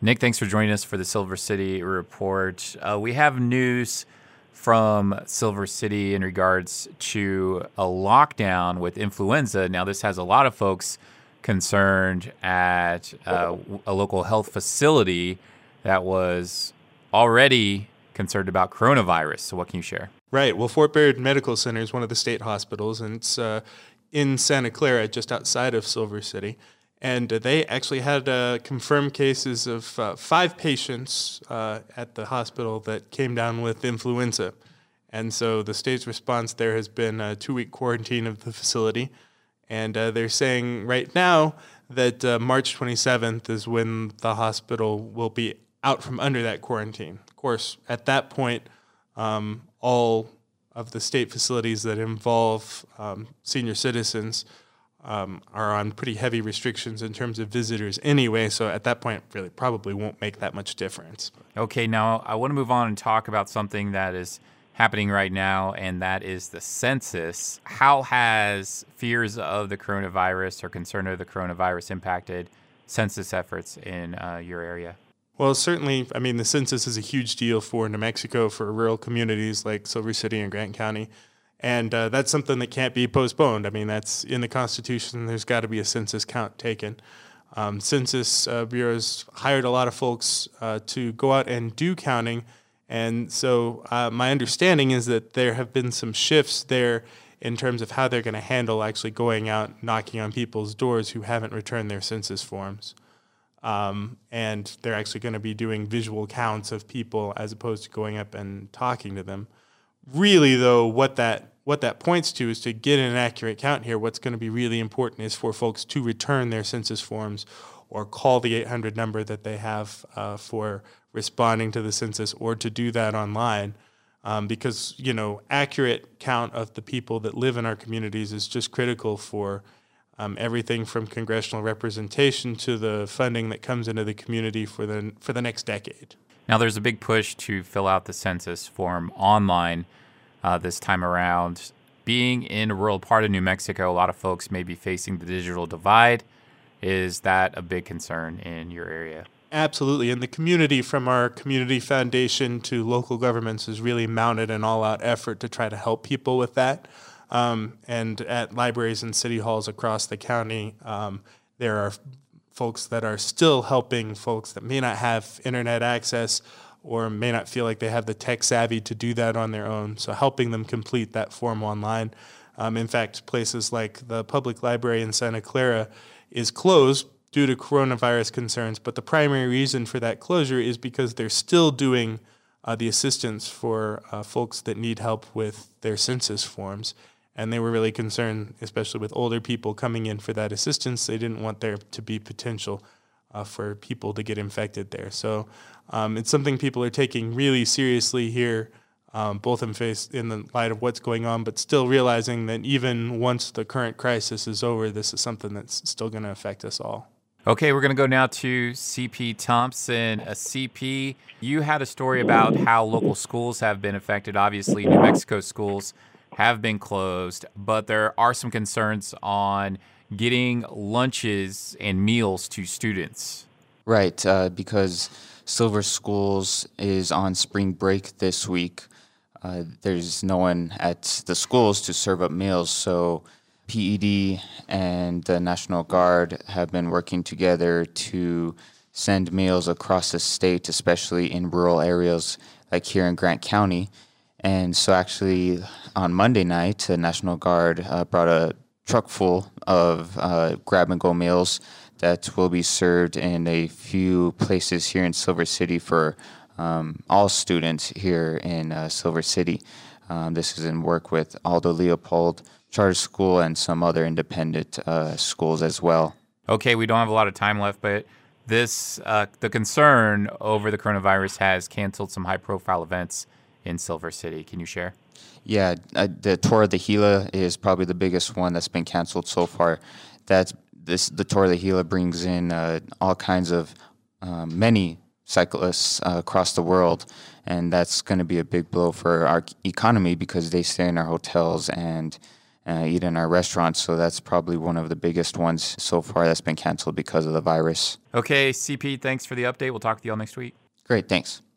Nick, thanks for joining us for the Silver City Report. We have news from Silver City in regards to a lockdown with influenza. Now, this has a lot of folks concerned at a local health facility that was already concerned about coronavirus. So what can you share? Right. Well, Fort Bayard Medical Center is one of the state hospitals, and it's in Santa Clara, just outside of Silver City. And they actually had confirmed cases of 5 patients at the hospital that came down with influenza. And so the state's response there has been a 2-week quarantine of the facility. And they're saying right now that March 27th is when the hospital will be out from under that quarantine. Of course, at that point, all of the state facilities that involve senior citizens are on pretty heavy restrictions in terms of visitors anyway, so at that point, really probably won't make that much difference. Okay, now I want to move on and talk about something that is happening right now, and that is the census. How has fears of the coronavirus or concern of the coronavirus impacted census efforts in your area? Well, certainly, I mean, the census is a huge deal for New Mexico, for rural communities like Silver City and Grant County. And that's something that can't be postponed. I mean, that's in the Constitution. There's got to be a census count taken. Census bureaus hired a lot of folks to go out and do counting. And so my understanding is that there have been some shifts there in terms of how they're going to handle actually going out, knocking on people's doors who haven't returned their census forms. And they're actually going to be doing visual counts of people as opposed to going up and talking to them. Really, though, what that points to is to get an accurate count here. What's going to be really important is for folks to return their census forms or call the 800 number that they have for responding to the census, or to do that online. Because, accurate count of the people that live in our communities is just critical for everything from congressional representation to the funding that comes into the community for the next decade. Now, there's a big push to fill out the census form online this time around. Being in a rural part of New Mexico, a lot of folks may be facing the digital divide. Is that a big concern in your area? Absolutely. And the community, from our community foundation to local governments, has really mounted an all-out effort to try to help people with that. And at libraries and city halls across the county, there are folks that are still helping folks that may not have internet access or may not feel like they have the tech savvy to do that on their own. So helping them complete that form online. In fact, places like the public library in Santa Clara is closed due to coronavirus concerns, but the primary reason for that closure is because they're still doing the assistance for folks that need help with their census forms. And they were really concerned, especially with older people coming in for that assistance. They didn't want there to be potential for people to get infected there. So it's something people are taking really seriously here, both in the light of what's going on, but still realizing that even once the current crisis is over, this is something that's still going to affect us all. Okay, we're going to go now to CP Thompson. CP, you had a story about how local schools have been affected. Obviously, New Mexico schools have been closed, but there are some concerns on getting lunches and meals to students. Right, because Silver Schools is on spring break this week. There's no one at the schools to serve up meals, so PED and the National Guard have been working together to send meals across the state, especially in rural areas like here in Grant County. And so actually on Monday night, the National Guard brought a truck full of grab-and-go meals that will be served in a few places here in Silver City for all students here in Silver City. This is in work with Aldo Leopold Charter School and some other independent schools as well. Okay, we don't have a lot of time left, but the concern over the coronavirus has canceled some high-profile events in Silver City. Can you share? Yeah, the Tour of the Gila is probably the biggest one that's been canceled so far. The Tour of the Gila brings in all kinds of many cyclists across the world, and that's going to be a big blow for our economy because they stay in our hotels and eat in our restaurants. So that's probably one of the biggest ones so far that's been canceled because of the virus. Okay, CP, thanks for the update. We'll talk to you all next week. Great, thanks.